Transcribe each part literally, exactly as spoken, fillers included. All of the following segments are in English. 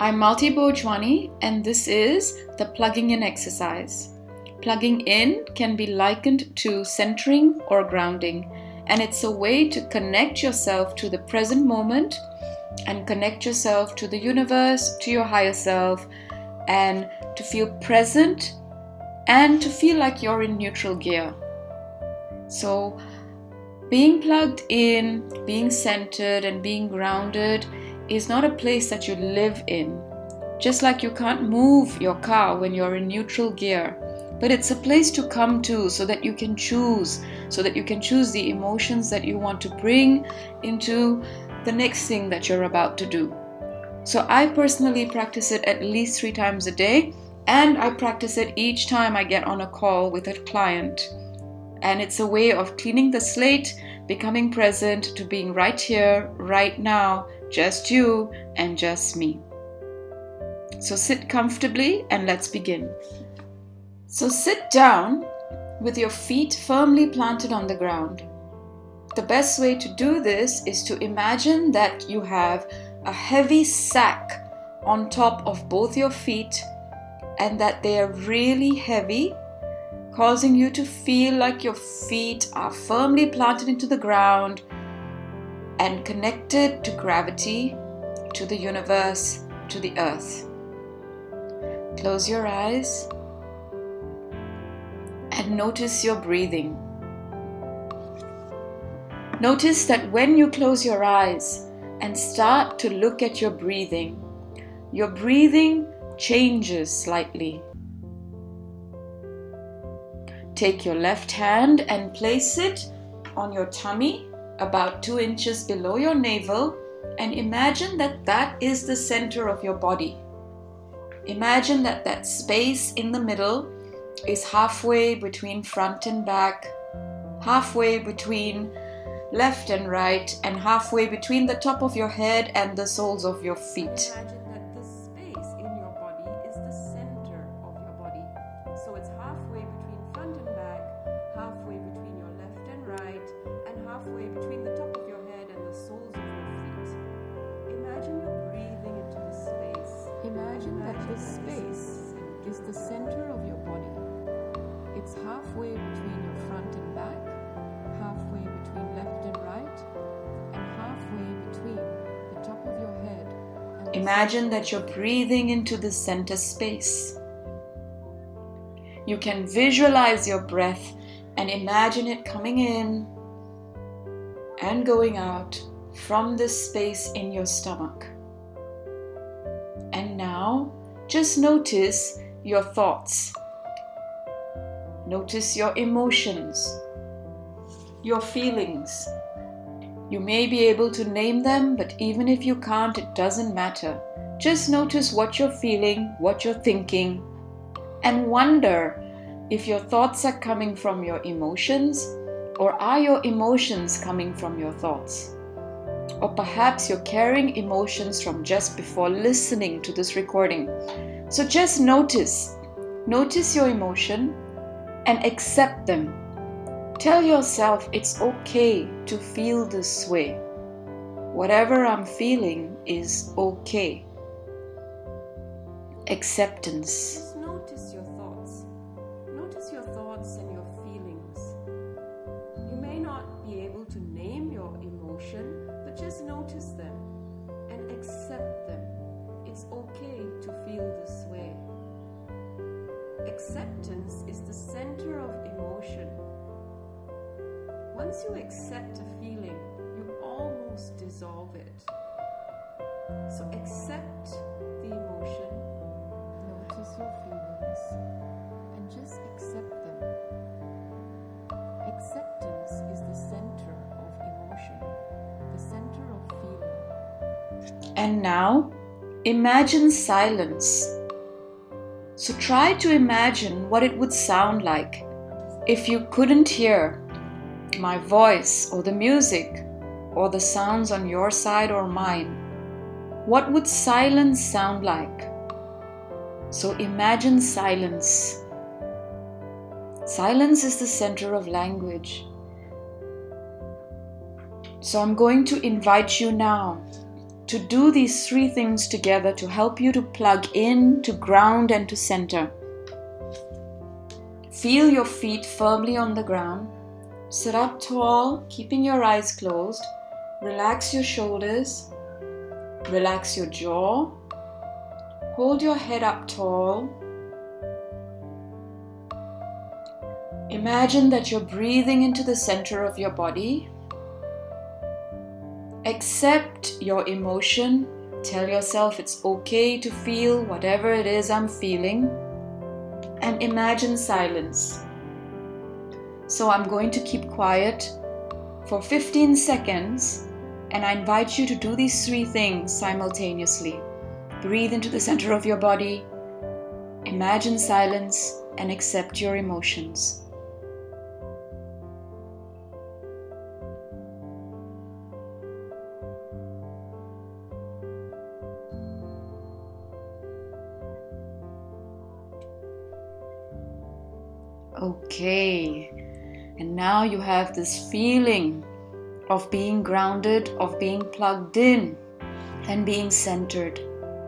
I'm Malti Bojwani, and this is the plugging in exercise. Plugging in can be likened to centering or grounding, and it's a way to connect yourself to the present moment and connect yourself to the universe, to your higher self, and to feel present and to feel like you're in neutral gear. So, being plugged in, being centered, and being grounded is not a place that you live in. Just like you can't move your car when you're in neutral gear, but it's a place to come to so that you can choose, so that you can choose the emotions that you want to bring into the next thing that you're about to do. So I personally practice it at least three times a day, and I practice it each time I get on a call with a client. And it's a way of cleaning the slate, becoming present to being right here, right now, just you and just me. So sit comfortably and let's begin. So sit down with your feet firmly planted on the ground. The best way to do this is to imagine that you have a heavy sack on top of both your feet and that they are really heavy, causing you to feel like your feet are firmly planted into the ground and connected to gravity, to the universe, to the earth. Close your eyes and notice your breathing. Notice that when you close your eyes and start to look at your breathing, your breathing changes slightly. Take your left hand and place it on your tummy about two inches below your navel and imagine that that is the center of your body. Imagine that that space in the middle is halfway between front and back, halfway between left and right, and halfway between the top of your head and the soles of your feet. Imagine that the space in your body is the center of your body. So it's halfway between front and back, halfway between your left and right, and halfway between the top of your head and the soles of your feet. Imagine you're breathing into the space. Imagine that this space is the center of your body. It's halfway between your front and back, halfway between left and right, and halfway between the top of your head. And Imagine that you're breathing into the center space. You can visualize your breath and imagine it coming in and going out from this space in your stomach. And now, just notice your thoughts. Notice your emotions, your feelings. You may be able to name them, but even if you can't, it doesn't matter. Just notice what you're feeling, what you're thinking, and wonder if your thoughts are coming from your emotions, or are your emotions coming from your thoughts? Or perhaps you're carrying emotions from just before listening to this recording. So just notice, notice your emotion and accept them. Tell yourself it's okay to feel this way. Whatever I'm feeling is okay. Acceptance. Just notice your thoughts. Notice your thoughts and your feelings. You may not be able to name your emotion, but just notice them and accept them. It's okay to feel this way. Acceptance is the center of emotion. Once you accept a feeling, you almost dissolve it. So accept the emotion, notice your feelings, and just accept them. Acceptance is the center of emotion, the center of feeling. And now, imagine silence. So try to imagine what it would sound like if you couldn't hear my voice or the music or the sounds on your side or mine. What would silence sound like? So imagine silence. Silence is the center of language. So I'm going to invite you now to do these three things together to help you to plug in, to ground, and to center. Feel your feet firmly on the ground. Sit up tall, keeping your eyes closed. Relax your shoulders. Relax your jaw. Hold your head up tall. Imagine that you're breathing into the center of your body. Accept your emotion. Tell yourself it's okay to feel whatever it is I'm feeling. And imagine silence. So I'm going to keep quiet for fifteen seconds, and I invite you to do these three things simultaneously. Breathe into the center of your body, imagine silence, and accept your emotions. Okay, and now you have this feeling of being grounded, of being plugged in, and being centered.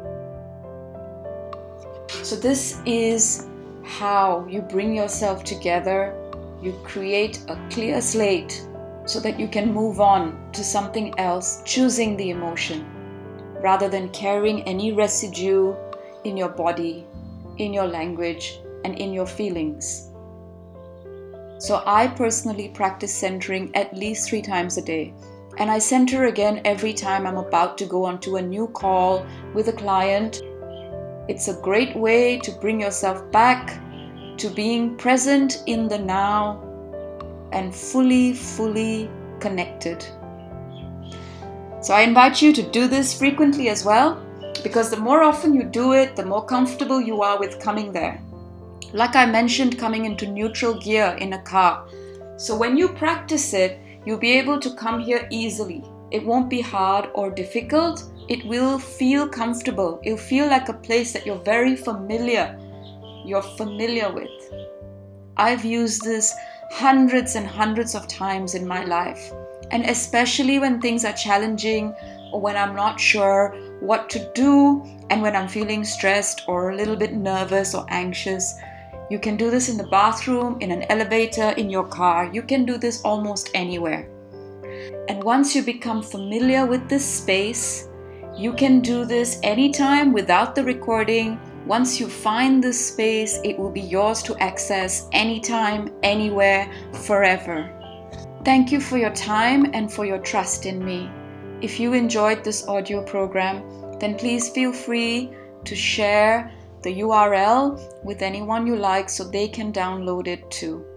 So this is how you bring yourself together. You create a clear slate so that you can move on to something else, choosing the emotion, rather than carrying any residue in your body, in your language, and in your feelings. So I personally practice centering at least three times a day. And I center again every time I'm about to go onto a new call with a client. It's a great way to bring yourself back to being present in the now and fully, fully connected. So I invite you to do this frequently as well, because the more often you do it, the more comfortable you are with coming there. Like I mentioned, coming into neutral gear in a car. So when you practice it, you'll be able to come here easily. It won't be hard or difficult. It will feel comfortable. It'll feel like a place that you're very familiar, you're familiar with. I've used this hundreds and hundreds of times in my life. And especially when things are challenging or when I'm not sure what to do and when I'm feeling stressed or a little bit nervous or anxious. You can do this in the bathroom, in an elevator, in your car. You can do this almost anywhere. And once you become familiar with this space, you can do this anytime without the recording. Once you find this space, it will be yours to access anytime, anywhere, forever. Thank you for your time and for your trust in me. If you enjoyed this audio program, then please feel free to share the U R L with anyone you like so they can download it too.